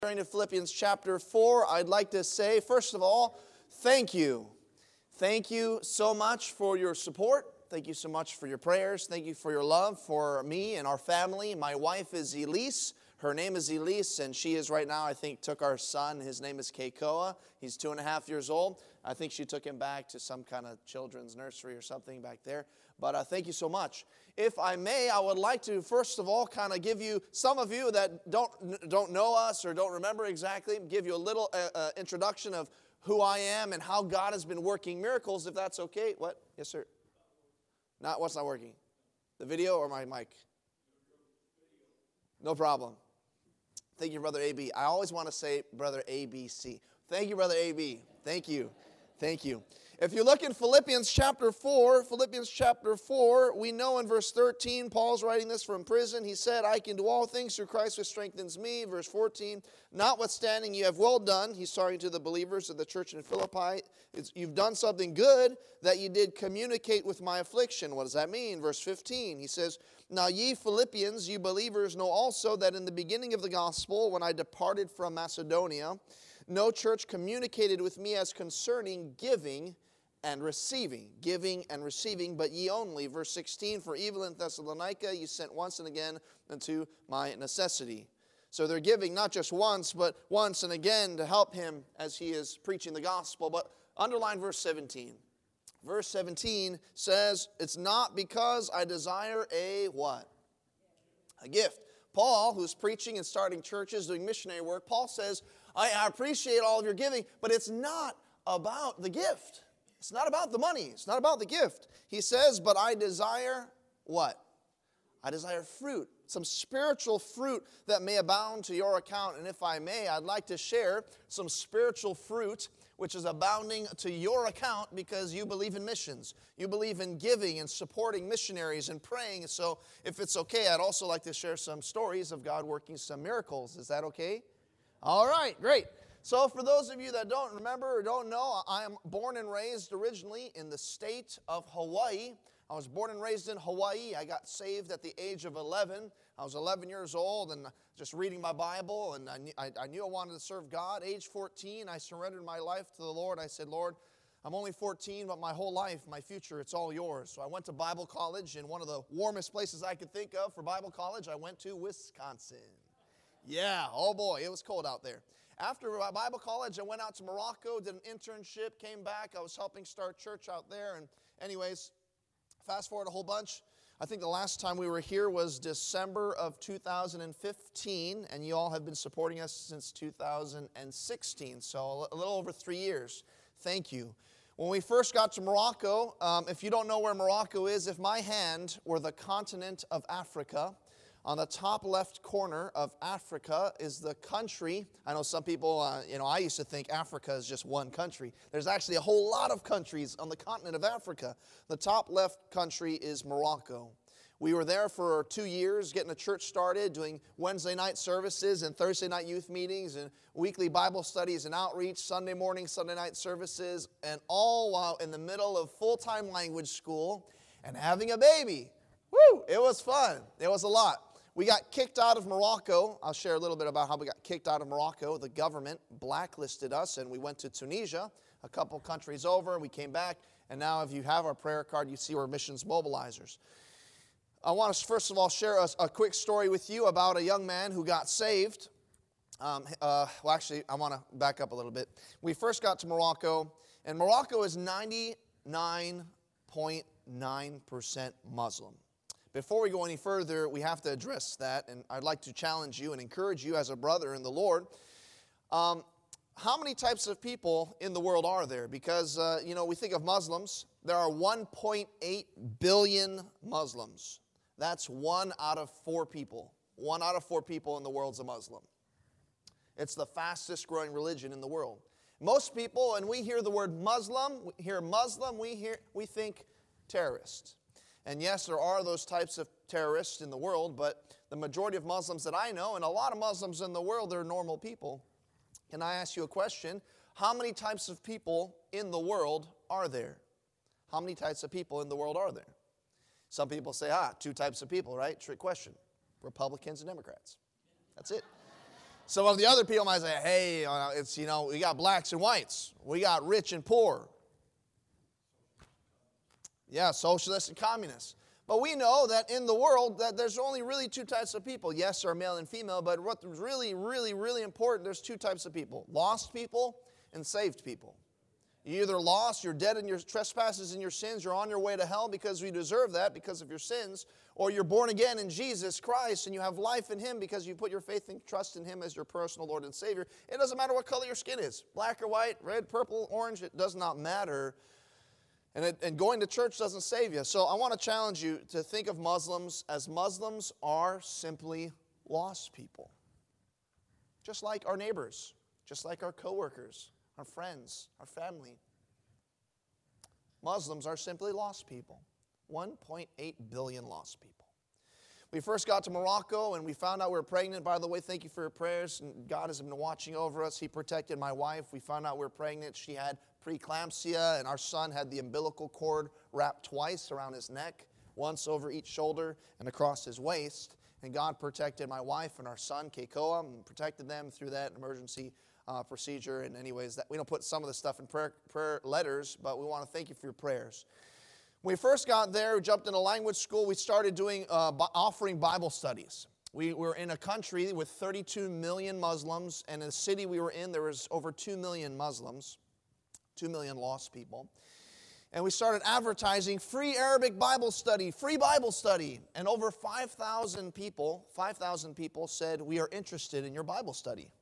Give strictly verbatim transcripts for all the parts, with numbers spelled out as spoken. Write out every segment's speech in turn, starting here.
Turning to Philippians chapter four, I'd like to say, first of all, thank you. Thank you so much for your support. Thank you so much for your prayers. Thank you for your love for me and our family. My wife is Elise. Her name is Elise, and she is right now, I think, took our son. His name is Keikoa. He's two and a half years old. I think she took him back to some kind of children's nursery or something back there. But uh, thank you so much. If I may, I would like to, first of all, kind of give you, some of you that don't don't know us or don't remember exactly, give you a little uh, uh, introduction of who I am and how God has been working miracles, if that's okay. What? Yes, sir. Not, what's not working? The video or my mic? No problem. Thank you, Brother A B. I always want to say Brother A B C. Thank you, Brother A B. Thank you. Thank you. If you look in Philippians chapter four, Philippians chapter four, we know in verse thirteen, Paul's writing this from prison. He said, I can do all things through Christ who strengthens me. Verse fourteen, notwithstanding you have well done. He's talking to the believers of the church in Philippi. It's, you've done something good that you did communicate with my affliction. What does that mean? Verse fifteen, he says, now ye Philippians, you believers, know also that in the beginning of the gospel, when I departed from Macedonia, no church communicated with me as concerning giving and receiving, giving and receiving, but ye only. Verse sixteen, for even in Thessalonica you sent once and again unto my necessity. So they're giving not just once, but once and again to help him as he is preaching the gospel. But underline verse seventeen. Verse seventeen says, it's not because I desire a what? A gift. Paul, who's preaching and starting churches, doing missionary work, Paul says, I, I appreciate all of your giving, but it's not about the gift. It's not about the money. It's not about the gift. He says, but I desire what? I desire fruit, some spiritual fruit that may abound to your account. And if I may, I'd like to share some spiritual fruit which is abounding to your account because you believe in missions. You believe in giving and supporting missionaries and praying. So if it's okay, I'd also like to share some stories of God working some miracles. Is that okay? All right, great. So for those of you that don't remember or don't know, I am born and raised originally in the state of Hawaii. I was born and raised in Hawaii. I got saved at the age of eleven. I was eleven years old and just reading my Bible, and I knew I, I knew I wanted to serve God. Age fourteen, I surrendered my life to the Lord. I said, Lord, I'm only fourteen, but my whole life, my future, it's all yours. So I went to Bible college, and one of the warmest places I could think of for Bible college, I went to Wisconsin. Yeah, oh boy, it was cold out there. After Bible college, I went out to Morocco, did an internship, came back. I was helping start church out there. And anyways, fast forward a whole bunch. I think the last time we were here was December of two thousand fifteen, and you all have been supporting us since two thousand sixteen, so a little over three years. Thank you. When we first got to Morocco, um, if you don't know where Morocco is, if my hand were the continent of Africa, on the top left corner of Africa is the country. I know some people, uh, you know, I used to think Africa is just one country. There's actually a whole lot of countries on the continent of Africa. The top left country is Morocco. We were there for two years, getting a church started, doing Wednesday night services and Thursday night youth meetings and weekly Bible studies and outreach, Sunday morning, Sunday night services, and all while in the middle of full-time language school and having a baby. Woo! It was fun. It was a lot. We got kicked out of Morocco. I'll share a little bit about how we got kicked out of Morocco. The government blacklisted us, and we went to Tunisia, a couple countries over. We came back, and now if you have our prayer card, you see we're missions mobilizers. I want to first of all share a, a quick story with you about a young man who got saved. Um, uh, well, actually, I want to back up a little bit. We first got to Morocco, and Morocco is ninety-nine point nine percent Muslim. Before we go any further, we have to address that, and I'd like to challenge you and encourage you as a brother in the Lord. Um, how many types of people in the world are there? Because, uh, you know, we think of Muslims. There are one point eight billion Muslims. That's one out of four people. One out of four people in the world's a Muslim. It's the fastest growing religion in the world. Most people, when we hear the word Muslim, we hear Muslim, we hear we think terrorist. And yes, there are those types of terrorists in the world, but the majority of Muslims that I know, and a lot of Muslims in the world, they're normal people. Can I ask you a question? How many types of people in the world are there? How many types of people in the world are there? Some people say, ah, two types of people, right? Trick question. Republicans and Democrats. That's it. Some of the other people might say, hey, uh, it's, you know, we got blacks and whites. We got rich and poor. Yeah, socialists and communists. But we know that in the world that there's only really two types of people. Yes, there are male and female, but what's really, really, really important, there's two types of people. Lost people and saved people. You're either lost, you're dead in your trespasses and your sins, you're on your way to hell because you deserve that because of your sins, or you're born again in Jesus Christ and you have life in Him because you put your faith and trust in Him as your personal Lord and Savior. It doesn't matter what color your skin is, black or white, red, purple, orange, it does not matter. And, it, and going to church doesn't save you. So I want to challenge you to think of Muslims as Muslims are simply lost people. Just like our neighbors, just like our coworkers, our friends, our family. Muslims are simply lost people. one point eight billion lost people. We first got to Morocco and we found out we were pregnant. By the way, thank you for your prayers. And God has been watching over us. He protected my wife. We found out we were pregnant. She had preeclampsia, and our son had the umbilical cord wrapped twice around his neck, once over each shoulder and across his waist. And God protected my wife and our son, Keikoa, and protected them through that emergency uh, procedure. And anyways, that, we don't put some of the stuff in prayer, prayer letters, but we want to thank you for your prayers. When we first got there, we jumped into language school. We started doing uh, offering Bible studies. We were in a country with thirty-two million Muslims, and in the city we were in, there was over two million Muslims, two million lost people. And we started advertising free Arabic Bible study, free Bible study. And over five thousand people, five thousand people said, we are interested in your Bible study.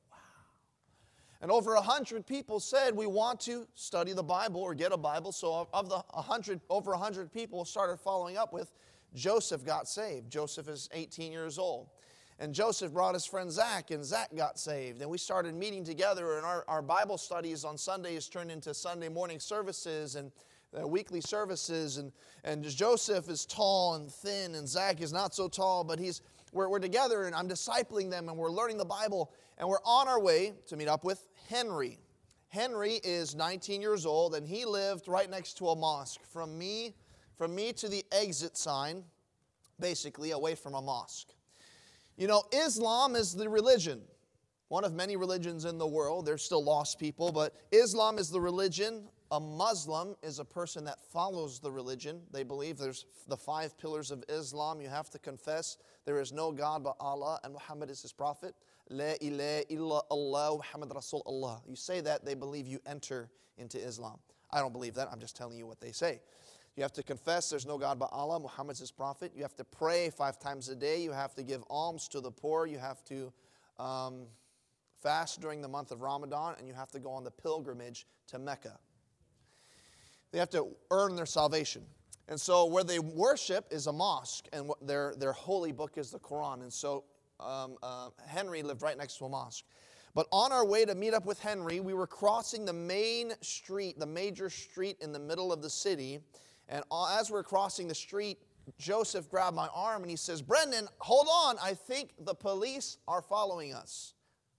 And over one hundred people said, we want to study the Bible or get a Bible. So of the one hundred, over one hundred people started following up with, Joseph got saved. Joseph is eighteen years old. And Joseph brought his friend Zach, and Zach got saved. And we started meeting together, and our, our Bible studies on Sundays turned into Sunday morning services and uh, weekly services. And, and Joseph is tall and thin, and Zach is not so tall, but he's we're, we're together, and I'm discipling them, and we're learning the Bible. And we're on our way to meet up with Henry. Henry is nineteen years old, and he lived right next to a mosque. From me, from me to the exit sign, basically away from a mosque. You know, Islam is the religion, one of many religions in the world. There's still lost people, but Islam is the religion. A Muslim is a person that follows the religion. They believe there's the five pillars of Islam. You have to confess there is no God but Allah, and Muhammad is His prophet. La ilaha illa Allah, Muhammad Rasul Allah. You say that, they believe you enter into Islam. I don't believe that. I'm just telling you what they say. You have to confess there's no God but Allah, Muhammad's His prophet. You have to pray five times a day. You have to give alms to the poor. You have to um, fast during the month of Ramadan, and you have to go on the pilgrimage to Mecca. They have to earn their salvation. And so where they worship is a mosque, and what their, their holy book is the Quran. And so um, uh, Henry lived right next to a mosque. But on our way to meet up with Henry, we were crossing the main street, the major street in the middle of the city. And as we're crossing the street, Joseph grabbed my arm and he says, Brendan, hold on. I think the police are following us.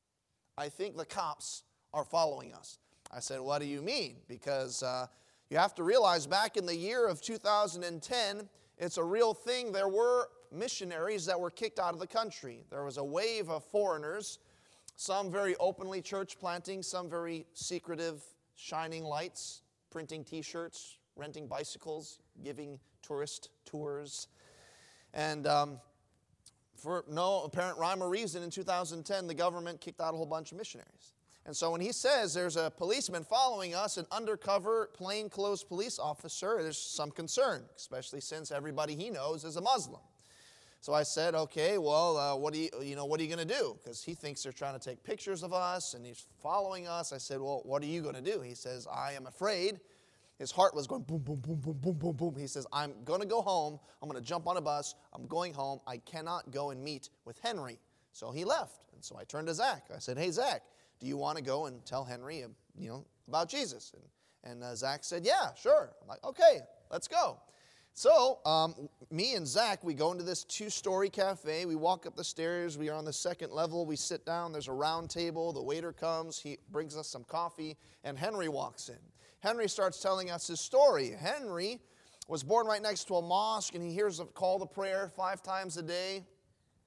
I think the cops are following us. I said, what do you mean? Because uh, you have to realize back in the year of two thousand ten, it's a real thing. There were missionaries that were kicked out of the country. There was a wave of foreigners, some very openly church planting, some very secretive, shining lights, printing T-shirts, renting bicycles, giving tourist tours. And um, for no apparent rhyme or reason, in two thousand ten, the government kicked out a whole bunch of missionaries. And so when he says there's a policeman following us, an undercover, plainclothes police officer, there's some concern, especially since everybody he knows is a Muslim. So I said, okay, well, uh, what do you, you know, what are you going to do? Because he thinks they're trying to take pictures of us, and he's following us. I said, well, what are you going to do? He says, I am afraid. His heart was going boom, boom, boom, boom, boom, boom, boom. He says, I'm going to go home. I'm going to jump on a bus. I'm going home. I cannot go and meet with Henry. So he left. And so I turned to Zach. I said, hey, Zach, do you want to go and tell Henry, you know, about Jesus? And, and uh, Zach said, yeah, sure. I'm like, okay, let's go. So um, me and Zach, we go into this two-story cafe. We walk up the stairs. We are on the second level. We sit down. There's a round table. The waiter comes. He brings us some coffee, and Henry walks in. Henry starts telling us his story. Henry was born right next to a mosque, and he hears a call to prayer five times a day.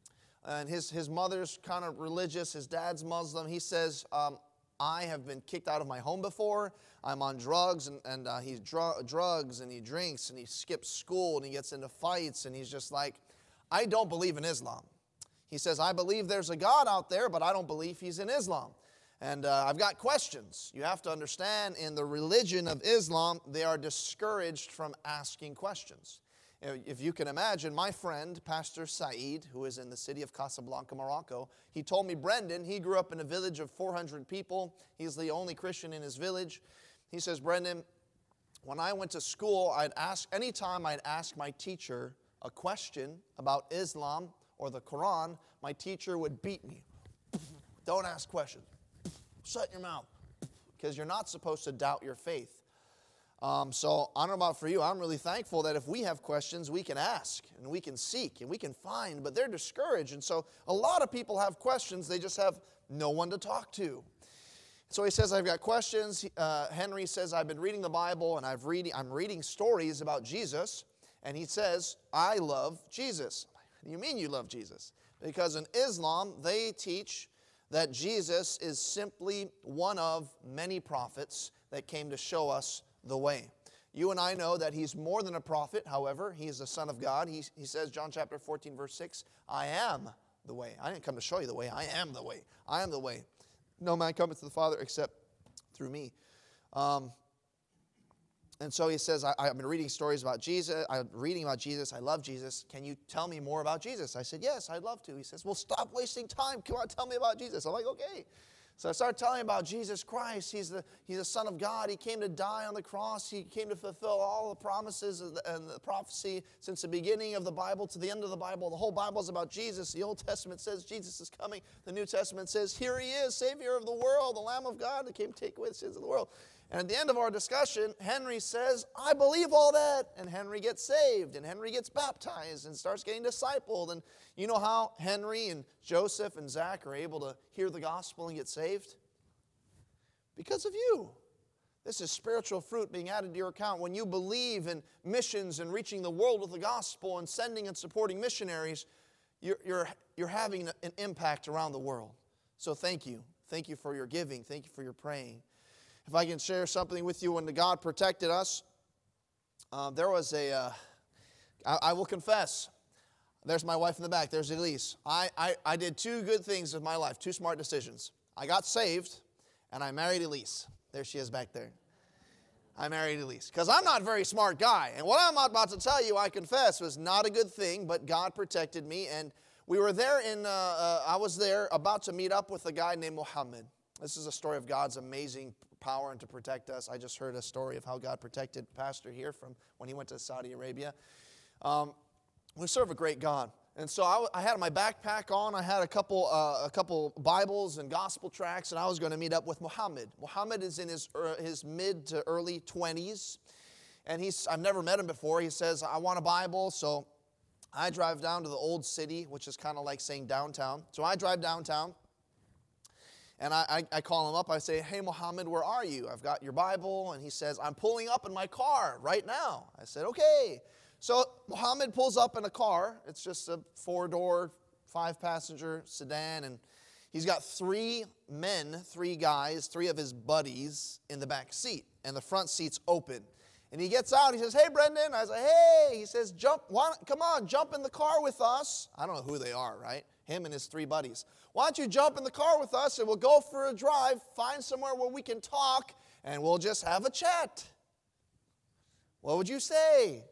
and his, his mother's kind of religious, his dad's Muslim. He says, um, I have been kicked out of my home before. I'm on drugs, and, and uh, he's dr- drugs, and he drinks, and he skips school, and he gets into fights, and he's just like, I don't believe in Islam. He says, I believe there's a God out there, but I don't believe he's in Islam. And uh, I've got questions. You have to understand, in the religion of Islam, they are discouraged from asking questions. If you can imagine, my friend, Pastor Saeed, who is in the city of Casablanca, Morocco, he told me, Brendan, he grew up in a village of four hundred people. He's the only Christian in his village. He says, Brendan, when I went to school, I'd ask, anytime I'd ask my teacher a question about Islam or the Quran, my teacher would beat me. Don't ask questions. Shut your mouth. Because you're not supposed to doubt your faith. Um, so I don't know about for you, I'm really thankful that if we have questions, we can ask and we can seek and we can find, but they're discouraged. And so a lot of people have questions, they just have no one to talk to. So he says, I've got questions. Uh, Henry says, I've been reading the Bible and I've reading, I'm reading stories about Jesus. And he says, I love Jesus. What do you mean you love Jesus? Because in Islam, they teach that Jesus is simply one of many prophets that came to show us the way. You and I know that he's more than a prophet. However, he is the Son of God. He, he says, John chapter fourteen, verse six, I am the way. I didn't come to show you the way. I am the way. I am the way. No man cometh to the Father except through me. Um, and so he says, I, I've been reading stories about Jesus. I'm reading about Jesus. I love Jesus. Can you tell me more about Jesus? I said, yes, I'd love to. He says, well, stop wasting time. Come on, tell me about Jesus. I'm like, okay. So I started telling him about Jesus Christ. He's the, he's the Son of God. He came to die on the cross. He came to fulfill all the promises and the, and the prophecy since the beginning of the Bible to the end of the Bible. The whole Bible is about Jesus. The Old Testament says Jesus is coming. The New Testament says, here he is, Savior of the world, the Lamb of God that came to take away the sins of the world. And at the end of our discussion, Henry says, I believe all that. And Henry gets saved, and Henry gets baptized and starts getting discipled. And you know how Henry and Joseph and Zach are able to hear the gospel and get saved? Because of you. This is spiritual fruit being added to your account. When you believe in missions and reaching the world with the gospel and sending and supporting missionaries, you're, you're, you're having an impact around the world. So thank you. Thank you for your giving. Thank you for your praying. If I can share something with you, when God protected us, uh, there was a, uh, I, I will confess, there's my wife in the back, there's Elise. I, I, I did two good things with my life, two smart decisions. I got saved, and I married Elise. There she is back there. I married Elise. Because I'm not a very smart guy. And what I'm about to tell you, I confess, was not a good thing, but God protected me. And we were there in, uh, uh, I was there about to meet up with a guy named Muhammad. This is a story of God's amazing power and to protect us. I just heard a story of how God protected Pastor here from when he went to Saudi Arabia. Um, we serve a great God. And so I, I had my backpack on. I had a couple uh, a couple Bibles and gospel tracts, and I was going to meet up with Muhammad. Muhammad is in his uh, his mid to early twenties, and he's I've never met him before. He says, I want a Bible, so I drive down to the old city, which is kind of like saying downtown. So I drive downtown. And I, I, I call him up. I say, hey, Muhammad, where are you? I've got your Bible. And he says, I'm pulling up in my car right now. I said, okay. So Muhammad pulls up in a car. It's just a four-door, five-passenger sedan. And he's got three men, three guys, three of his buddies in the back seat. And the front seat's open. And he gets out. He says, hey, Brendan. I say, hey. He says, jump. Why, come on, jump in the car with us. I don't know who they are, right? Him and his three buddies. Why don't you jump in the car with us and we'll go for a drive, find somewhere where we can talk, and we'll just have a chat. What would you say?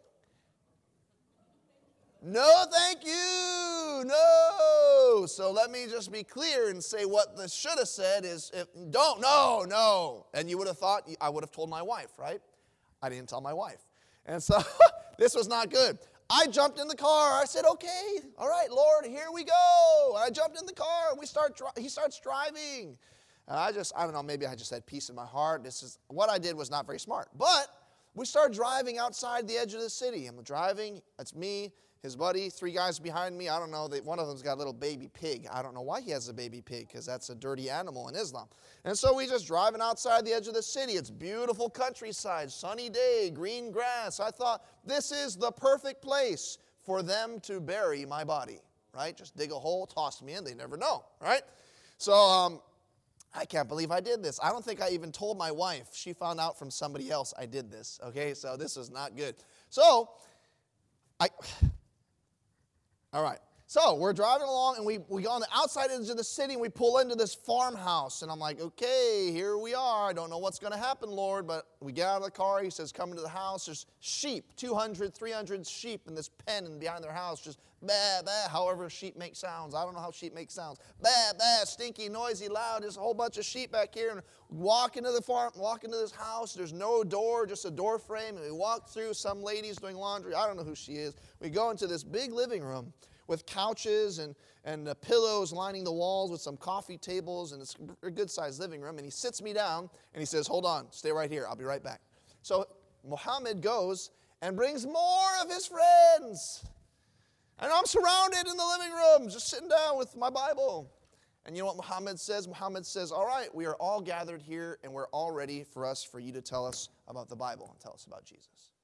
No, thank you. No. So let me just be clear and say what this should have said is, if, don't, no, no. And you would have thought, I would have told my wife, right? I didn't tell my wife. And so this was not good. I jumped in the car. I said, okay, all right, Lord, here we go. And I jumped in the car, and we start. He starts driving. And I just, I don't know, maybe I just had peace in my heart. This is, what I did was not very smart. But we start driving outside the edge of the city. I'm driving. It's me, his buddy, three guys behind me. I don't know. They, one of them's got a little baby pig. I don't know why he has a baby pig, because that's a dirty animal in Islam. And so we just driving outside the edge of the city. It's beautiful countryside, sunny day, green grass. I thought, this is the perfect place for them to bury my body. right? Just dig a hole, toss me in. They never know, right? So um, I can't believe I did this. I don't think I even told my wife. She found out from somebody else I did this, okay? So this is not good. So, I, all right. So we're driving along, and we, we go on the outside edge of the city, and we pull into this farmhouse. And I'm like, okay, here we are. I don't know what's going to happen, Lord. But we get out of the car. He says, come into the house. There's sheep, two hundred, three hundred sheep in this pen and behind their house. Just bah, bah, however sheep make sounds. I don't know how sheep make sounds. Bah, bah, stinky, noisy, loud. There's a whole bunch of sheep back here. And walk into the farm, walk into this house. There's no door, just a door frame. And we walk through. Some lady's doing laundry. I don't know who she is. We go into this big living room with couches and, and uh, pillows lining the walls with some coffee tables, and it's a good-sized living room. And he sits me down, and he says, hold on, stay right here. I'll be right back. So Muhammad goes and brings more of his friends. And I'm surrounded in the living room, just sitting down with my Bible. And you know what Muhammad says? Muhammad says, all right, we are all gathered here, and we're all ready for us, for you to tell us about the Bible and tell us about Jesus.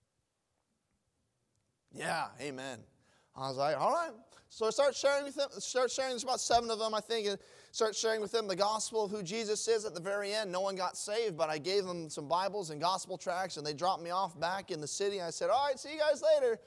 Yeah, amen. I was like, all right. So I start sharing with them, start sharing, there's about seven of them, I think, and start sharing with them the gospel of who Jesus is. At the very end, no one got saved, but I gave them some Bibles and gospel tracts, and they dropped me off back in the city. I said, all right, see you guys later.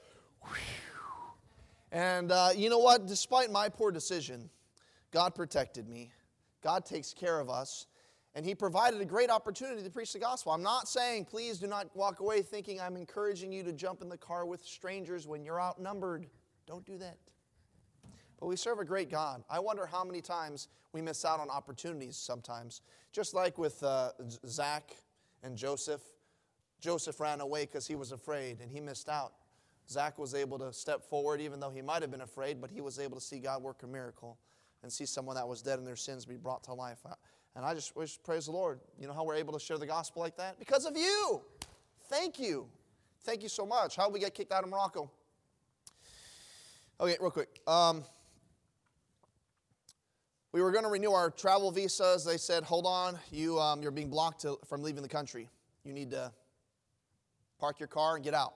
And uh, you know what? Despite my poor decision, God protected me. God takes care of us. And He provided a great opportunity to preach the gospel. I'm not saying, please do not walk away thinking I'm encouraging you to jump in the car with strangers when you're outnumbered. Don't do that. But we serve a great God. I wonder how many times we miss out on opportunities sometimes. Just like with uh, Zach and Joseph. Joseph ran away because he was afraid, and he missed out. Zach was able to step forward even though he might have been afraid, but he was able to see God work a miracle and see someone that was dead in their sins be brought to life. And I just wish, praise the Lord, you know how we're able to share the gospel like that? Because of you. Thank you. Thank you so much. How did we get kicked out of Morocco? Okay, real quick. Um, we were going to renew our travel visas. They said, hold on, you, um, you're being blocked to, from leaving the country. You need to park your car and get out.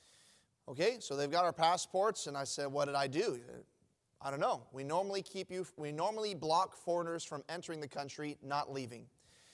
Okay, so they've got our passports, and I said, what did I do? I don't know. We normally keep you, we normally block foreigners from entering the country, not leaving.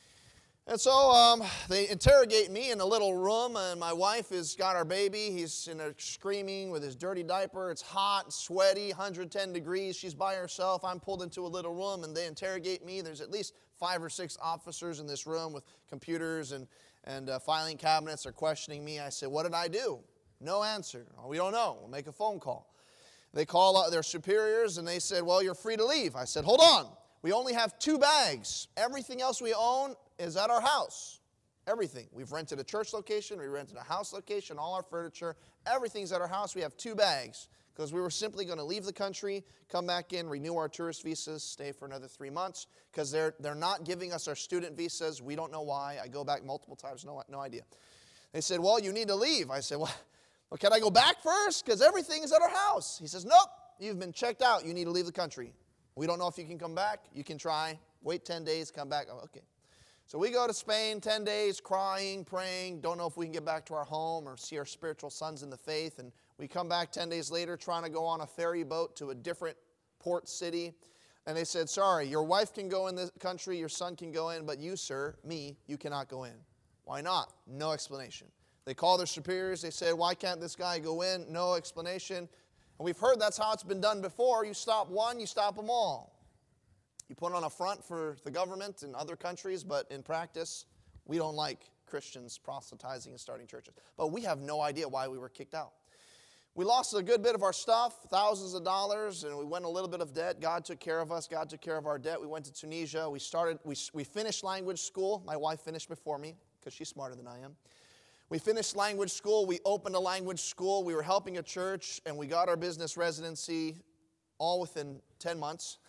And so um, they interrogate me in a little room, and my wife has got our baby. He's in there screaming with his dirty diaper. It's hot, sweaty, one hundred ten degrees. She's by herself. I'm pulled into a little room, and they interrogate me. There's at least five or six officers in this room with computers and, and uh, filing cabinets. They're questioning me. I said, what did I do? No answer. Oh, we don't know. We'll make a phone call. They call out their superiors, and they said, well, you're free to leave. I said, hold on. We only have two bags. Everything else we own is at our house. Everything. We've rented a church location. We rented a house location. All our furniture. Everything's at our house. We have two bags because we were simply going to leave the country, come back in, renew our tourist visas, stay for another three months because they're, they're not giving us our student visas. We don't know why. I go back multiple times. No, no idea. They said, well, you need to leave. I said, well, well can I go back first? Because everything is at our house. He says, nope. You've been checked out. You need to leave the country. We don't know if you can come back. You can try. Wait ten days, come back. Oh, okay. So we go to Spain, ten days, crying, praying. Don't know if we can get back to our home or see our spiritual sons in the faith. And we come back ten days later trying to go on a ferry boat to a different port city. And they said, sorry, your wife can go in the country, your son can go in, but you, sir, me, you cannot go in. Why not? No explanation. They call their superiors. They said, why can't this guy go in? No explanation. And we've heard that's how it's been done before. You stop one, you stop them all. You put on a front for the government in other countries, but in practice, we don't like Christians proselytizing and starting churches. But we have no idea why we were kicked out. We lost a good bit of our stuff, thousands of dollars, and we went a little bit of debt. God took care of us. God took care of our debt. We went to Tunisia. We started. We, we finished language school. My wife finished before me because she's smarter than I am. We finished language school. We opened a language school. We were helping a church, and we got our business residency all within ten months.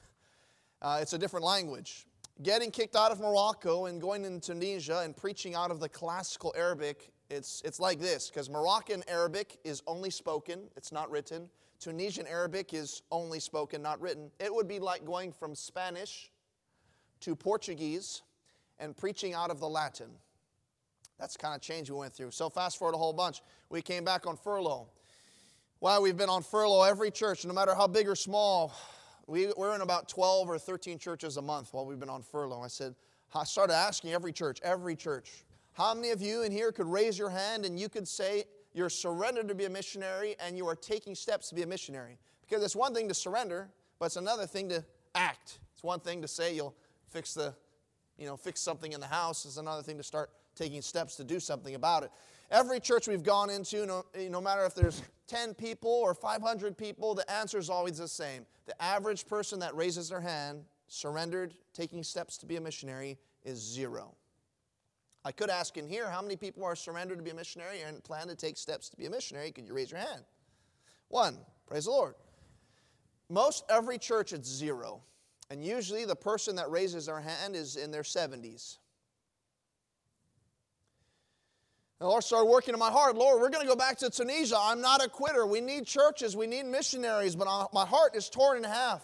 Uh, it's a different language. Getting kicked out of Morocco and going into Tunisia and preaching out of the classical Arabic, it's, it's like this, because Moroccan Arabic is only spoken, it's not written. Tunisian Arabic is only spoken, not written. It would be like going from Spanish to Portuguese and preaching out of the Latin. That's the kind of change we went through. So fast forward a whole bunch. We came back on furlough. Well, we've been on furlough every church, no matter how big or small. we, we're in about twelve or thirteen churches a month while we've been on furlough. I said, I started asking every church, every church, how many of you in here could raise your hand and you could say you're surrendered to be a missionary and you are taking steps to be a missionary? Because it's one thing to surrender, but it's another thing to act. It's one thing to say you'll fix the, you know, fix something in the house. It's another thing to start taking steps to do something about it. Every church we've gone into, no, no matter if there's ten people or five hundred people, the answer is always the same. The average person that raises their hand, surrendered, taking steps to be a missionary, is zero. I could ask in here, how many people are surrendered to be a missionary and plan to take steps to be a missionary? Could you raise your hand? One. Praise the Lord. Most every church, it's zero. And usually the person that raises their hand is in their seventies. The Lord started working in my heart. Lord, we're going to go back to Tunisia. I'm not a quitter. We need churches. We need missionaries. But my heart is torn in half.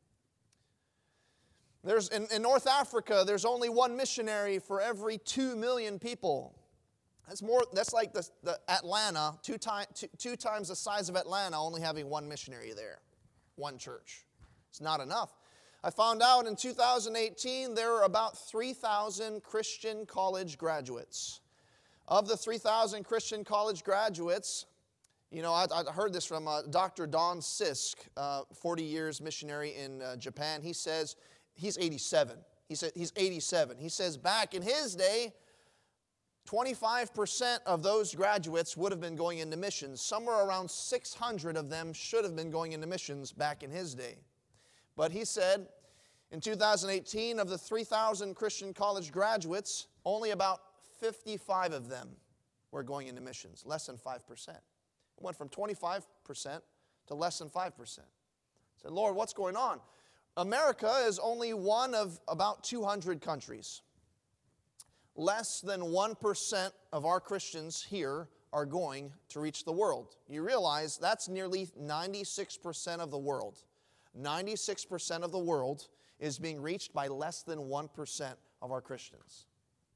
There's, in, in North Africa, there's only one missionary for every two million people. That's more. That's like the, the Atlanta, two, time, two, two times the size of Atlanta, only having one missionary there, one church. It's not enough. I found out in two thousand eighteen there were about three thousand Christian college graduates. Of the three thousand Christian college graduates, you know, I, I heard this from uh, Doctor Don Sisk, uh, forty years missionary in uh, Japan. He says, he's eighty-seven. He said he's eighty-seven. He says back in his day, twenty-five percent of those graduates would have been going into missions. Somewhere around six hundred of them should have been going into missions back in his day. But he said, in two thousand eighteen, of the three thousand Christian college graduates, only about fifty-five of them were going into missions, less than five percent. It went from twenty-five percent to less than five percent. I said, Lord, what's going on? America is only one of about two hundred countries. Less than one percent of our Christians here are going to reach the world. You realize that's nearly ninety-six percent of the world. ninety-six percent of the world is being reached by less than one percent of our Christians.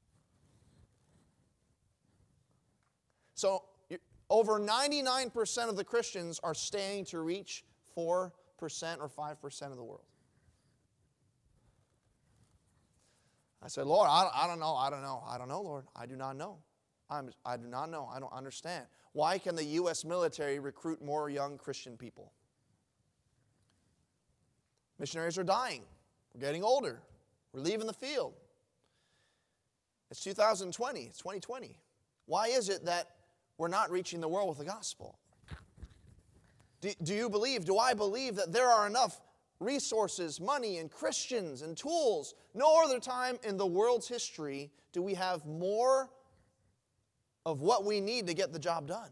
So over ninety-nine percent of the Christians are staying to reach four percent or five percent of the world. I said, Lord, I, I don't know, I don't know, I don't know, Lord. I do not know. I'm, I do not know. I don't understand. Why can the U S military recruit more young Christian people? Missionaries are dying. We're getting older. We're leaving the field. It's two thousand twenty. It's twenty twenty. Why is it that we're not reaching the world with the gospel? Do, do you believe, do I believe that there are enough resources, money, and Christians and tools? No other time in the world's history do we have more of what we need to get the job done.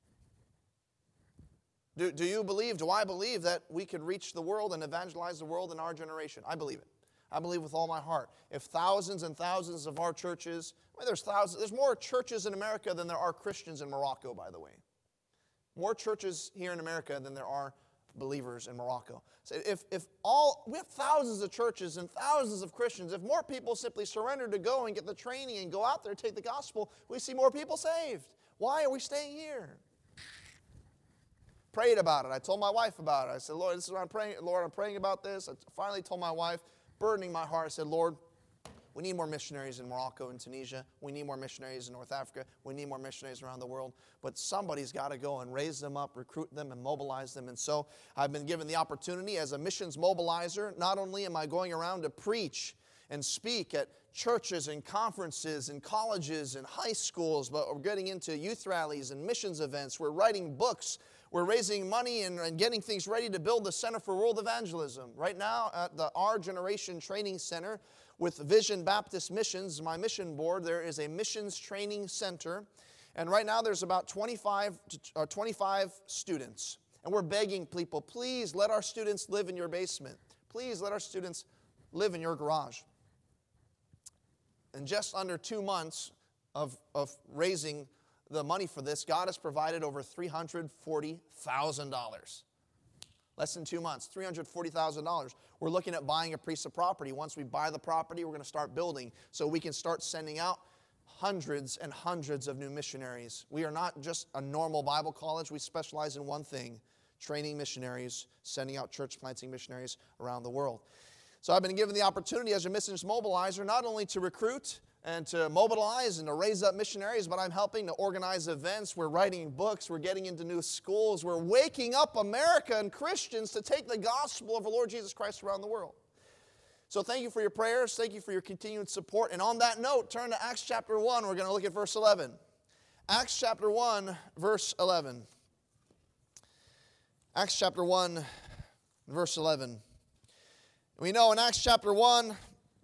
Do, do you believe, do I believe that we could reach the world and evangelize the world in our generation? I believe it. I believe with all my heart. If thousands and thousands of our churches, I mean, there's thousands, there's more churches in America than there are Christians in Morocco, by the way. More churches here in America than there are believers in Morocco. So if, if all, we have thousands of churches and thousands of Christians. If more people simply surrender to go and get the training and go out there and take the gospel, we see more people saved. Why are we staying here? Prayed about it. I told my wife about it. I said, Lord, this is what I'm praying. Lord, I'm praying about this. I finally told my wife, burdening my heart, I said, Lord, we need more missionaries in Morocco and Tunisia. We need more missionaries in North Africa. We need more missionaries around the world. But somebody's got to go and raise them up, recruit them, and mobilize them. And so I've been given the opportunity as a missions mobilizer. Not only am I going around to preach and speak at churches and conferences and colleges and high schools, but we're getting into youth rallies and missions events. We're writing books. We're raising money and, and getting things ready to build the Center for World Evangelism. Right now at the Our Generation Training Center with Vision Baptist Missions, my mission board, there is a missions training center. And right now there's about twenty-five, to, uh, twenty-five students. And we're begging people, please let our students live in your basement. Please let our students live in your garage. In just under two months of, of raising the money for this, God has provided over three hundred forty thousand dollars. Less than two months, three hundred forty thousand dollars. We're looking at buying a piece of property. Once we buy the property, we're going to start building so we can start sending out hundreds and hundreds of new missionaries. We are not just a normal Bible college. We specialize in one thing, training missionaries, sending out church planting missionaries around the world. So I've been given the opportunity as a missions mobilizer not only to recruit and to mobilize and to raise up missionaries, but I'm helping to organize events. We're writing books. We're getting into new schools. We're waking up America and Christians to take the gospel of the Lord Jesus Christ around the world. So thank you for your prayers. Thank you for your continued support. And on that note, turn to Acts chapter one. We're going to look at verse eleven. Acts chapter one, verse eleven. Acts chapter one, verse eleven. We know in Acts chapter one,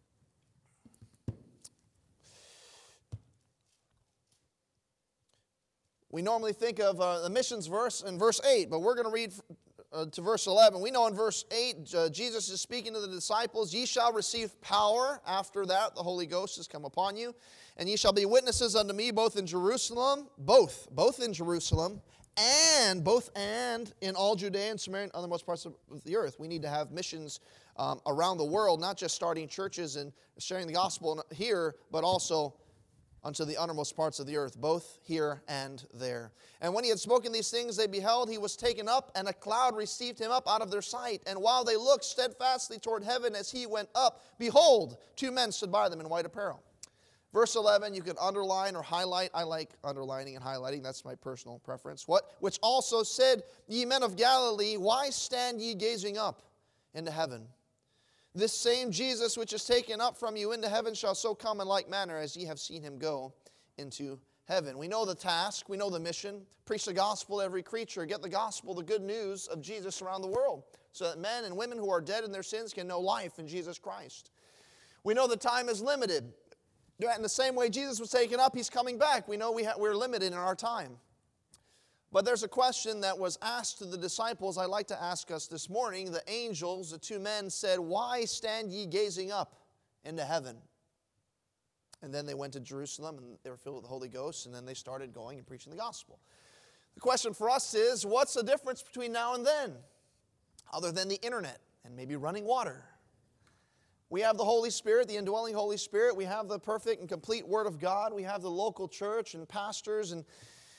we normally think of uh, the missions verse in verse eight, but we're going to read uh, to verse eleven. We know in verse eight, uh, Jesus is speaking to the disciples, "Ye shall receive power. After that, the Holy Ghost has come upon you. And ye shall be witnesses unto me both in Jerusalem," both, both in Jerusalem, and both and in all Judea and Samaria and othermost parts of the earth. We need to have missions um, around the world, not just starting churches and sharing the gospel here, but also unto the uttermost parts of the earth, both here and there. And when he had spoken these things, they beheld, he was taken up, and a cloud received him up out of their sight. And while they looked steadfastly toward heaven as he went up, behold, two men stood by them in white apparel. Verse eleven, you can underline or highlight. I like underlining and highlighting. That's my personal preference. What? Which also said, "Ye men of Galilee, why stand ye gazing up into heaven? This same Jesus which is taken up from you into heaven shall so come in like manner as ye have seen him go into heaven." We know the task. We know the mission. Preach the gospel to every creature. Get the gospel, the good news of Jesus around the world, so that men and women who are dead in their sins can know life in Jesus Christ. We know the time is limited. In the same way Jesus was taken up, he's coming back. We know we ha- we're limited in our time. But there's a question that was asked to the disciples I'd like to ask us this morning. The angels, the two men, said, "Why stand ye gazing up into heaven?" And then they went to Jerusalem, and they were filled with the Holy Ghost, and then they started going and preaching the gospel. The question for us is, what's the difference between now and then, other than the internet and maybe running water? We have the Holy Spirit, the indwelling Holy Spirit. We have the perfect and complete Word of God. We have the local church and pastors. And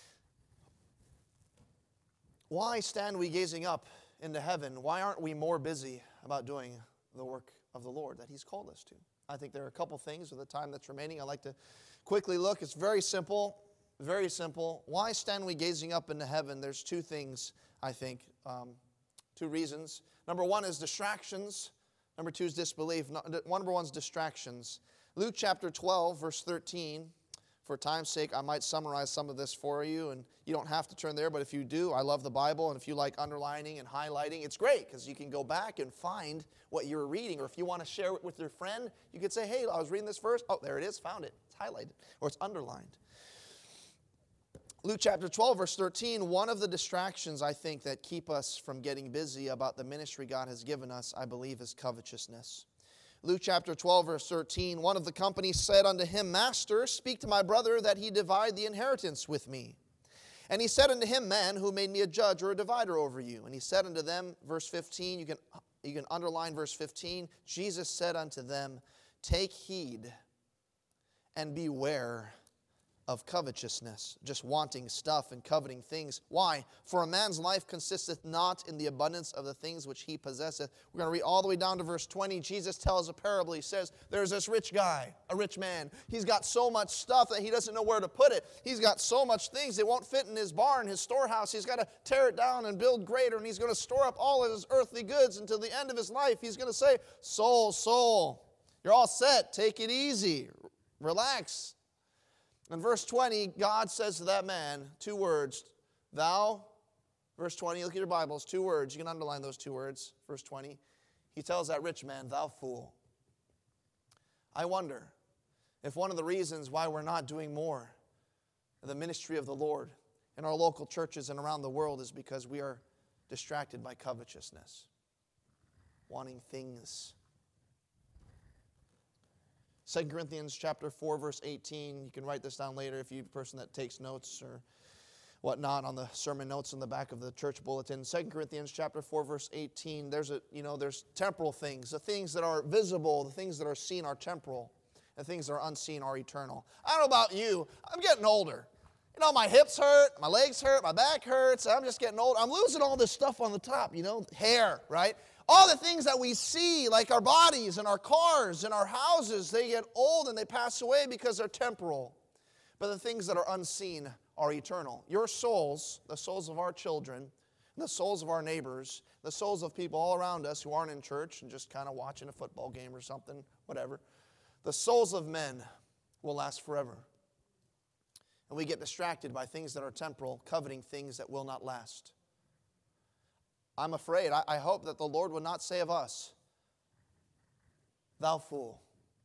why stand we gazing up into heaven? Why aren't we more busy about doing the work of the Lord that he's called us to? I think there are a couple things with the time that's remaining I'd like to quickly look. It's very simple, very simple. Why stand we gazing up into heaven? There's two things, I think, um, two reasons. Number one is distractions. Number two is disbelief. Number one is distractions. Luke chapter twelve, verse thirteen. For time's sake, I might summarize some of this for you, and you don't have to turn there, but if you do, I love the Bible, and if you like underlining and highlighting, it's great, because you can go back and find what you were reading, or if you want to share it with your friend, you could say, "Hey, I was reading this verse. Oh, there it is, found it. It's highlighted, or it's underlined." Luke chapter twelve, verse thirteen, one of the distractions, I think, that keep us from getting busy about the ministry God has given us, I believe, is covetousness. Luke chapter twelve, verse thirteen, one of the company said unto him, "Master, speak to my brother that he divide the inheritance with me." And he said unto him, "Man, who made me a judge or a divider over you?" And he said unto them, verse fifteen, you can, you can underline verse fifteen, Jesus said unto them, "Take heed and beware of covetousness," just wanting stuff and coveting things. Why? "For a man's life consisteth not in the abundance of the things which he possesseth." We're going to read all the way down to verse twenty. Jesus tells a parable. He says, there's this rich guy, a rich man. He's got so much stuff that he doesn't know where to put it. He's got so much things that won't fit in his barn, his storehouse. He's got to tear it down and build greater, and he's going to store up all of his earthly goods until the end of his life. He's going to say, "Soul, soul, you're all set. Take it easy. Relax." In verse twenty, God says to that man two words. Thou, verse twenty, look at your Bibles, two words. You can underline those two words. Verse twenty, he tells that rich man, "Thou fool." I wonder if one of the reasons why we're not doing more of the ministry of the Lord in our local churches and around the world is because we are distracted by covetousness, wanting things. Second Corinthians chapter four, verse eighteen. You can write this down later if you're a person that takes notes or whatnot on the sermon notes in the back of the church bulletin. Second Corinthians chapter four, verse eighteen. There's a, you know, there's temporal things. The things that are visible, the things that are seen are temporal. The things that are unseen are eternal. I don't know about you. I'm getting older. You know, my hips hurt, my legs hurt, my back hurts. I'm just getting old. I'm losing all this stuff on the top, you know, hair, right? All the things that we see, like our bodies and our cars and our houses, they get old and they pass away because they're temporal. But the things that are unseen are eternal. Your souls, the souls of our children, the souls of our neighbors, the souls of people all around us who aren't in church and just kind of watching a football game or something, whatever, the souls of men will last forever. And we get distracted by things that are temporal, coveting things that will not last. I'm afraid, I, I hope that the Lord would not say of us, "Thou fool."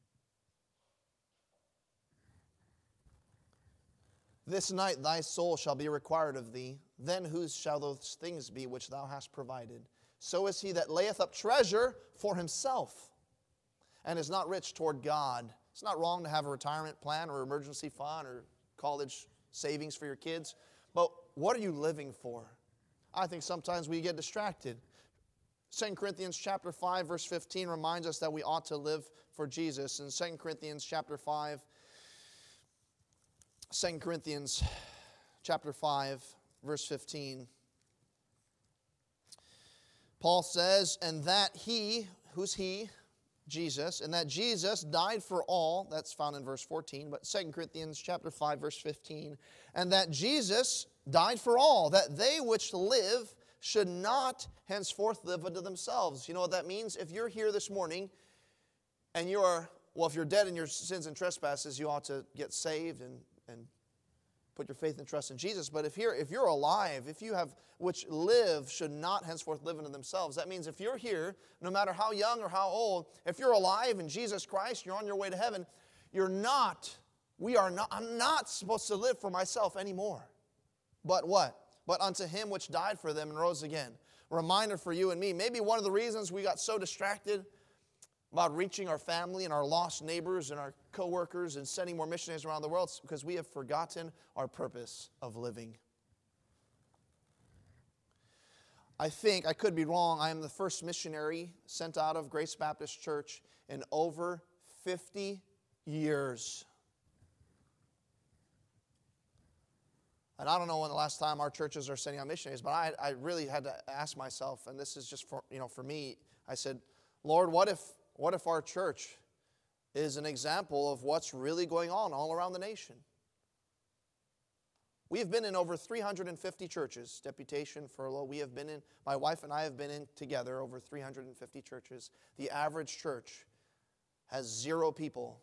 This night thy soul shall be required of thee. Then whose shall those things be which thou hast provided? So is he that layeth up treasure for himself, and is not rich toward God. It's not wrong to have a retirement plan or emergency fund or college savings for your kids. But what are you living for? I think sometimes we get distracted. Second Corinthians chapter five, verse fifteen reminds us that we ought to live for Jesus. In Second Corinthians chapter five, Second Corinthians chapter five, verse fifteen, Paul says, and that he, who's he? Jesus, and that Jesus died for all, that's found in verse fourteen, but Second Corinthians chapter five, verse fifteen, and that Jesus died for all, that they which live should not henceforth live unto themselves. You know what that means? If you're here this morning, and you are, well, if you're dead in your sins and trespasses, you ought to get saved and, and put your faith and trust in Jesus. But if you're, if you're alive, if you have, which live should not henceforth live unto themselves. That means if you're here, no matter how young or how old, if you're alive in Jesus Christ, you're on your way to heaven, you're not, we are not, I'm not supposed to live for myself anymore. But what? But unto him which died for them and rose again. A reminder for you and me. Maybe one of the reasons we got so distracted about reaching our family and our lost neighbors and our co-workers and sending more missionaries around the world is because we have forgotten our purpose of living. I think, I could be wrong, I am the first missionary sent out of Grace Baptist Church in over fifty years. And I don't know when the last time our churches are sending out missionaries, but I, I really had to ask myself, and this is just for, you know, for me, I said, Lord, what if, what if our church is an example of what's really going on all around the nation? We have been in over three hundred fifty churches, deputation, furlough. We have been in, my wife and I have been in together over three hundred fifty churches. The average church has zero people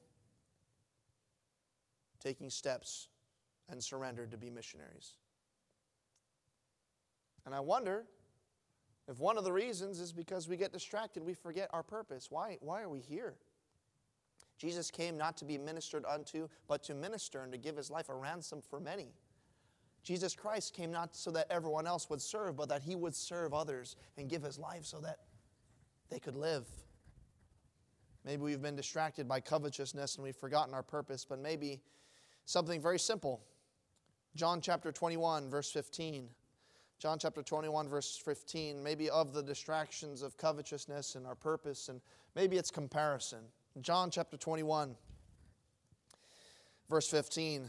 taking steps and surrendered to be missionaries. And I wonder if one of the reasons is because we get distracted, we forget our purpose. Why, why are we here? Jesus came not to be ministered unto, but to minister and to give his life a ransom for many. Jesus Christ came not so that everyone else would serve, but that he would serve others and give his life so that they could live. Maybe we've been distracted by covetousness and we've forgotten our purpose, but maybe something very simple. John chapter twenty-one, verse fifteen. John chapter twenty-one, verse fifteen. Maybe of the distractions of covetousness and our purpose, and maybe it's comparison. John chapter twenty-one, verse fifteen.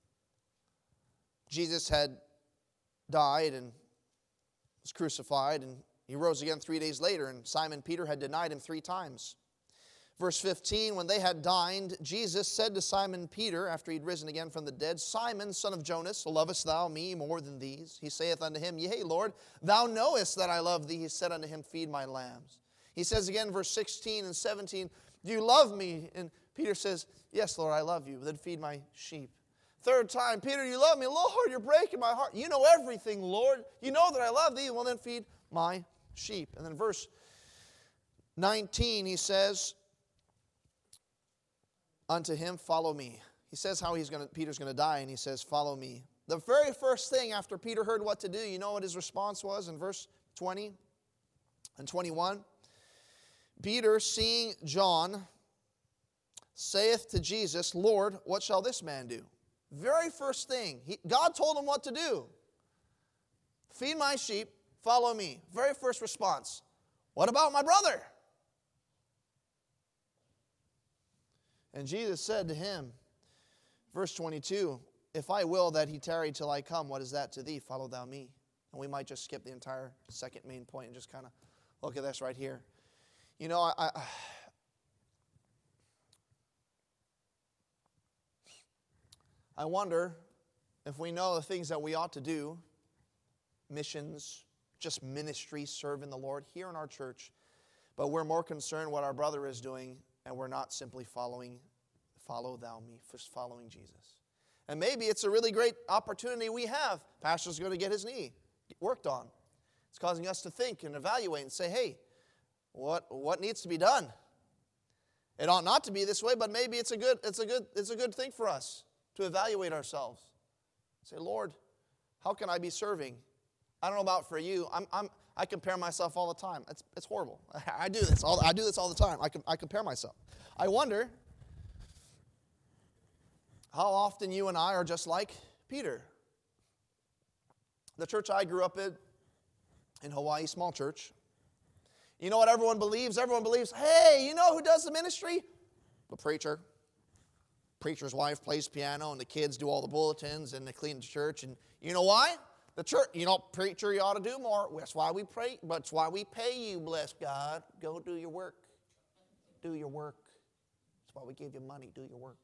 Jesus had died and was crucified, and he rose again three days later, and Simon Peter had denied him three times. Verse fifteen, when they had dined, Jesus said to Simon Peter, after he'd risen again from the dead, Simon, son of Jonas, lovest thou me more than these? He saith unto him, Yea, Lord, thou knowest that I love thee. He said unto him, Feed my lambs. He says again, verse sixteen and seventeen, Do you love me? And Peter says, Yes, Lord, I love you. Then feed my sheep. Third time, Peter, you love me. Lord, you're breaking my heart. You know everything, Lord. You know that I love thee. Well, then feed my sheep. And then verse nineteen, he says, Unto him, follow me. He says how he's going to, Peter's going to die, and he says, follow me. The very first thing after Peter heard what to do, you know what his response was in verse twenty and twenty-one? Peter, seeing John, saith to Jesus, Lord, what shall this man do? Very first thing. He, God told him what to do. Feed my sheep, follow me. Very first response. What about my brother? And Jesus said to him, verse twenty-two, if I will that he tarry till I come, what is that to thee? Follow thou me. And we might just skip the entire second main point and just kind of look at this right here. You know, I, I I wonder if we know the things that we ought to do, missions, just ministry, serving the Lord here in our church, but we're more concerned what our brother is doing, and we're not simply following, follow thou me, just following Jesus. And maybe it's a really great opportunity we have. Pastor's going to get his knee worked on. It's causing us to think and evaluate and say, hey, what, what needs to be done? It ought not to be this way, but maybe it's a good, it's a good, it's a good thing for us to evaluate ourselves. Say, Lord, how can I be serving? I don't know about for you. I'm, I'm, I compare myself all the time. It's, it's horrible. I do this. All, I do this all the time. I, com, I compare myself. I wonder how often you and I are just like Peter. The church I grew up in, in Hawaii, small church. You know what everyone believes? Everyone believes, hey, you know who does the ministry? The preacher. Preacher's wife plays piano, and the kids do all the bulletins, and they clean the church. And you know why? The church, you know, preacher, you ought to do more. That's why we pray. That's why we pay you, bless God. Go do your work. Do your work. That's why we give you money. Do your work.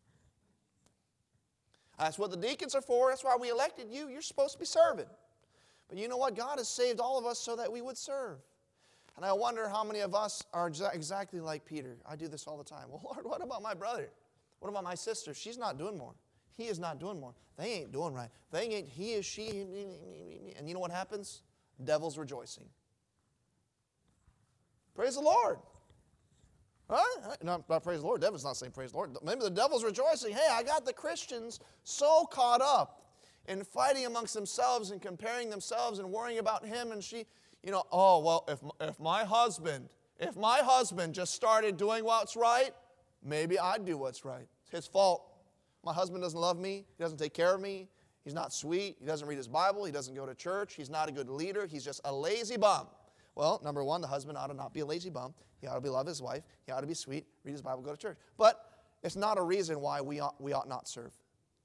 That's what the deacons are for. That's why we elected you. You're supposed to be serving. But you know what? God has saved all of us so that we would serve. And I wonder how many of us are exactly like Peter. I do this all the time. Well, Lord, what about my brother? What about my sister? She's not doing more. He is not doing more. They ain't doing right. They ain't, he is, she, and you know what happens? Devil's rejoicing. Praise the Lord. Huh? No, not praise the Lord. Devil's not saying praise the Lord. Maybe the devil's rejoicing. Hey, I got the Christians so caught up in fighting amongst themselves and comparing themselves and worrying about him and she. You know, oh, well, if, if my husband, if my husband just started doing what's right, maybe I'd do what's right. It's his fault. My husband doesn't love me. He doesn't take care of me. He's not sweet. He doesn't read his Bible. He doesn't go to church. He's not a good leader. He's just a lazy bum. Well, number one, the husband ought to not be a lazy bum. He ought to be love his wife. He ought to be sweet, read his Bible, go to church. But it's not a reason why we ought, we ought not serve.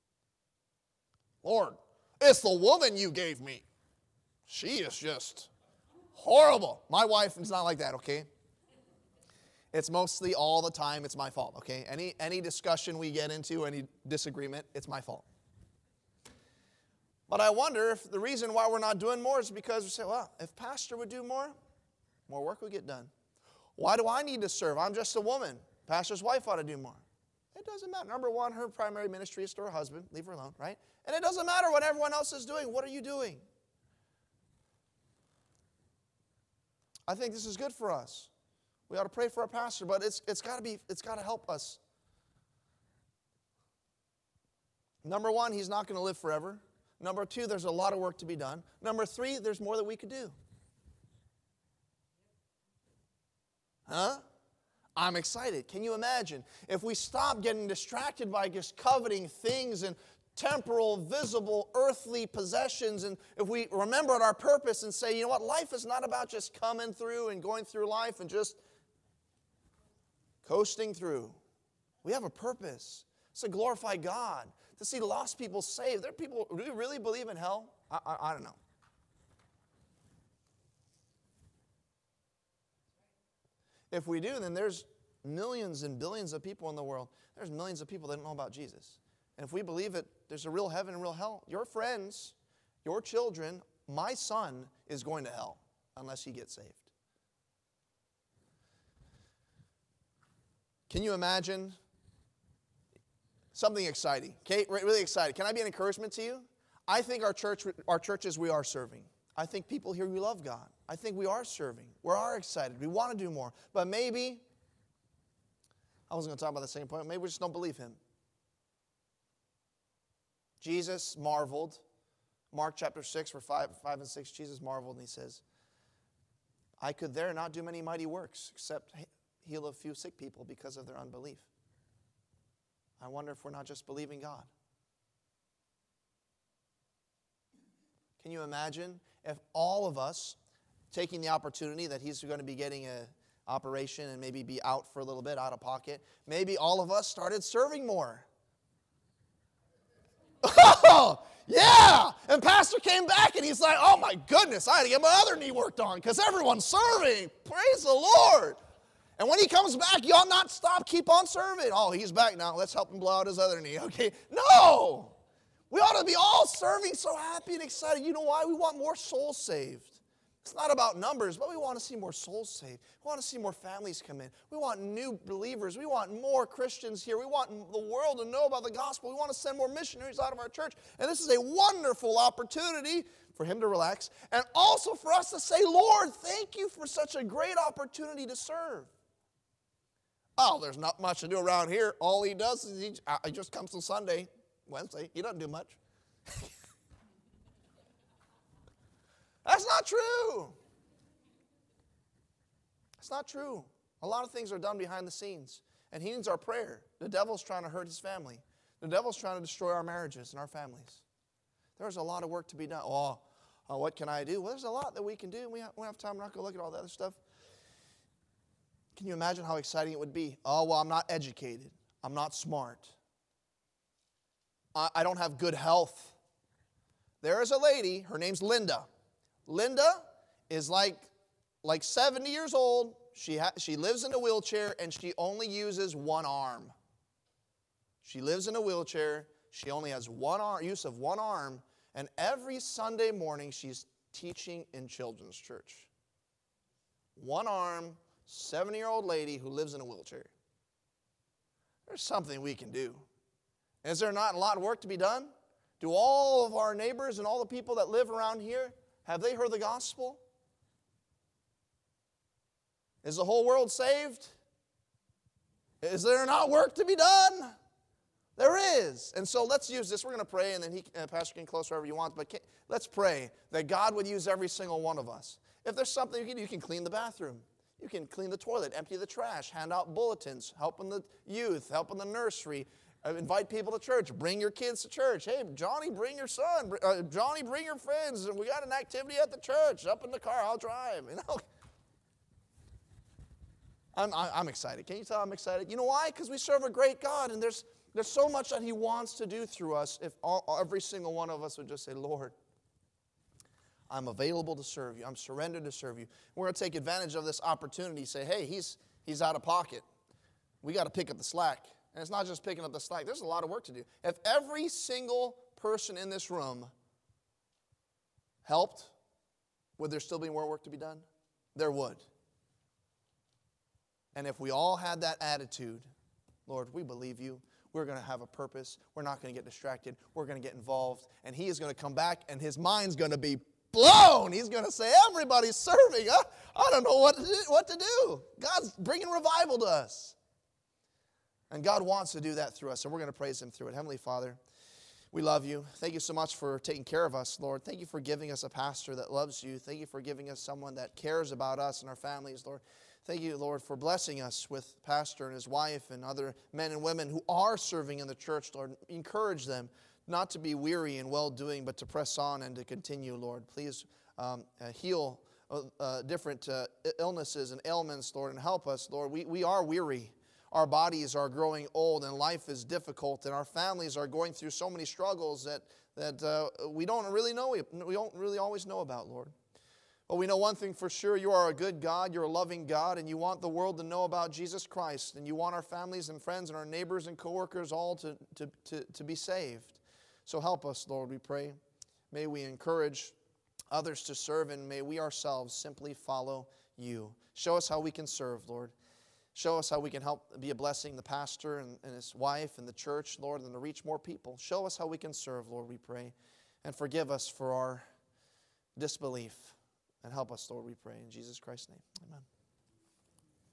Lord, it's the woman you gave me. She is just horrible. My wife is not like that, okay? It's mostly all the time it's my fault, okay? Any any discussion we get into, any disagreement, it's my fault. But I wonder if the reason why we're not doing more is because we say, well, if pastor would do more, more work would get done. Why do I need to serve? I'm just a woman. Pastor's wife ought to do more. It doesn't matter. Number one, her primary ministry is to her husband. Leave her alone, right? And it doesn't matter what everyone else is doing. What are you doing? I think this is good for us. We ought to pray for our pastor, but it's it's got to be it's got to help us. Number one, he's not going to live forever. Number two, there's a lot of work to be done. Number three, there's more that we could do. Huh? I'm excited. Can you imagine if we stop getting distracted by just coveting things and temporal, visible, earthly possessions, and if we remembered our purpose and say, you know what, life is not about just coming through and going through life and just coasting through. We have a purpose. It's to glorify God, to see lost people saved. There are people who really believe in hell. I, I, I don't know. If we do, then there's millions and billions of people in the world. There's millions of people that don't know about Jesus. And if we believe it, there's a real heaven and real hell. Your friends, your children, my son is going to hell unless he gets saved. Can you imagine something exciting? Okay, really exciting. Can I be an encouragement to you? I think our church, our churches, we are serving. I think people here, we love God. I think we are serving. We are excited. We want to do more. But maybe, I wasn't going to talk about the same point, maybe we just don't believe him. Jesus marveled. Mark chapter six, verse five, five and six, Jesus marveled and he says, I could there not do many mighty works except heal a few sick people because of their unbelief. I wonder if we're not just believing God. Can you imagine if all of us taking the opportunity that he's going to be getting an operation and maybe be out for a little bit, out of pocket, maybe all of us started serving more. oh, yeah. And pastor came back and he's like, oh my goodness, I had to get my other knee worked on because everyone's serving. Praise the Lord. And when he comes back, y'all not stop, keep on serving. Oh, he's back now. Let's help him blow out his other knee. Okay, no. We ought to be all serving so happy and excited. You know why? We want more souls saved. It's not about numbers, but we want to see more souls saved. We want to see more families come in. We want new believers. We want more Christians here. We want the world to know about the gospel. We want to send more missionaries out of our church. And this is a wonderful opportunity for him to relax and also for us to say, Lord, thank you for such a great opportunity to serve. Oh, there's not much to do around here. All he does is he, he just comes to Sunday, Wednesday. He doesn't do much. That's not true. That's not true. A lot of things are done behind the scenes, and he needs our prayer. The devil's trying to hurt his family. The devil's trying to destroy our marriages and our families. There's a lot of work to be done. Oh, uh, what can I do? Well, there's a lot that we can do. We, have, we don't have time. We're not going to look at all the other stuff. Can you imagine how exciting it would be? Oh, well, I'm not educated. I'm not smart. I, I don't have good health. There is a lady, her name's Linda. Linda is like, like seventy years old. She, ha- she lives in a wheelchair, and she only uses one arm. She lives in a wheelchair. She only has one arm, use of one arm, and every Sunday morning she's teaching in children's church. One arm, seventy-year-old lady who lives in a wheelchair. There's something we can do. Is there not a lot of work to be done? Do all of our neighbors and all the people that live around here, have they heard the gospel? Is the whole world saved? Is there not work to be done? There is. And so let's use this. We're going to pray, and then he, uh, Pastor can close wherever you want. But can, let's pray that God would use every single one of us. If there's something you can do, you can clean the bathroom. You can clean the toilet, empty the trash, hand out bulletins, help in the youth, help in the nursery, uh, invite people to church, bring your kids to church. Hey, Johnny, bring your son. Uh, Johnny, bring your friends. We got an activity at the church. Up in the car, I'll drive. You know. I'm, I'm excited. Can you tell I'm excited? You know why? Because we serve a great God, and there's, there's so much that he wants to do through us if all, every single one of us would just say, Lord, I'm available to serve you. I'm surrendered to serve you. We're going to take advantage of this opportunity. Say, hey, he's, he's out of pocket. We got to pick up the slack. And it's not just picking up the slack. There's a lot of work to do. If every single person in this room helped, would there still be more work to be done? There would. And if we all had that attitude, Lord, we believe you. We're going to have a purpose. We're not going to get distracted. We're going to get involved. And he is going to come back, and his mind's going to be blown. He's going to say, everybody's serving. I, I don't know what to, do, what to do. God's bringing revival to us. And God wants to do that through us, and we're going to praise him through it. Heavenly Father, we love you. Thank you so much for taking care of us, Lord. Thank you for giving us a pastor that loves you. Thank you for giving us someone that cares about us and our families, Lord. Thank you, Lord, for blessing us with Pastor and his wife and other men and women who are serving in the church, Lord. Encourage them not to be weary in well-doing, but to press on and to continue, Lord. Please um, uh, heal uh, uh, different uh, illnesses and ailments, Lord, and help us, Lord. We, we are weary. Our bodies are growing old, and life is difficult, and our families are going through so many struggles that, that uh, we don't really know, we don't really always know about, Lord. But we know one thing for sure, you are a good God, you're a loving God, and you want the world to know about Jesus Christ, and you want our families and friends and our neighbors and coworkers all to, to, to, to be saved. So help us, Lord, we pray. May we encourage others to serve, and may we ourselves simply follow you. Show us how we can serve, Lord. Show us how we can help be a blessing, the pastor and, and his wife and the church, Lord, and to reach more people. Show us how we can serve, Lord, we pray. And forgive us for our disbelief. And help us, Lord, we pray. In Jesus Christ's name, amen.